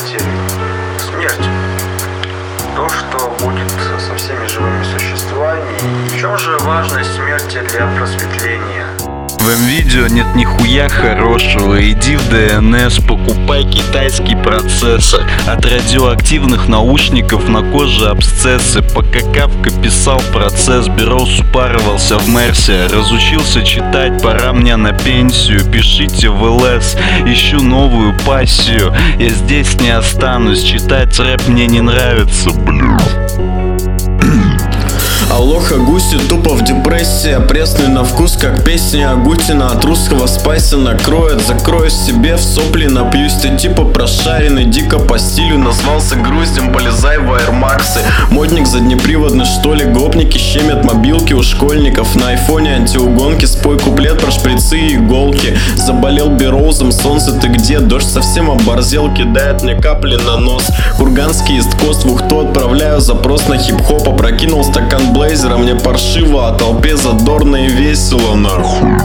потери, смерть. То, что будет со всеми живыми существами. В чем же важность смерти для просветления? В МВидео нет нихуя хорошего. Иди в ДНС, покупай китайский процессор. От радиоактивных наушников на коже абсцессы. Пока Кавка писал процесс, Берроуз упарывался в Мерсе. Разучился читать, пора мне на пенсию. Пишите в ЛС, ищу новую пассию. Я здесь не останусь, читать рэп мне не нравится, блядь. Алоха Гуси тупо в депрессии, пресный на вкус, как песни Агутина. От русского спайса накроет, закрою себе в сопли, напьюсь. Ты типа прошаренный, дико по стилю. Назвался груздем, полезай в аэрмаксы. Модник заднеприводный, что ли? Гопники щемят мобилки у школьников. На айфоне антиугонки, спой куплет про шприцы и иголки. Заболел Берроузом, солнце ты где? Дождь совсем оборзел, кидает мне капли на нос. Курганский исткост, в Ухту отправляю запрос на хип-хоп. Опрокинул стакан блейзера, мне паршиво, а толпе задорно и весело, нахуй.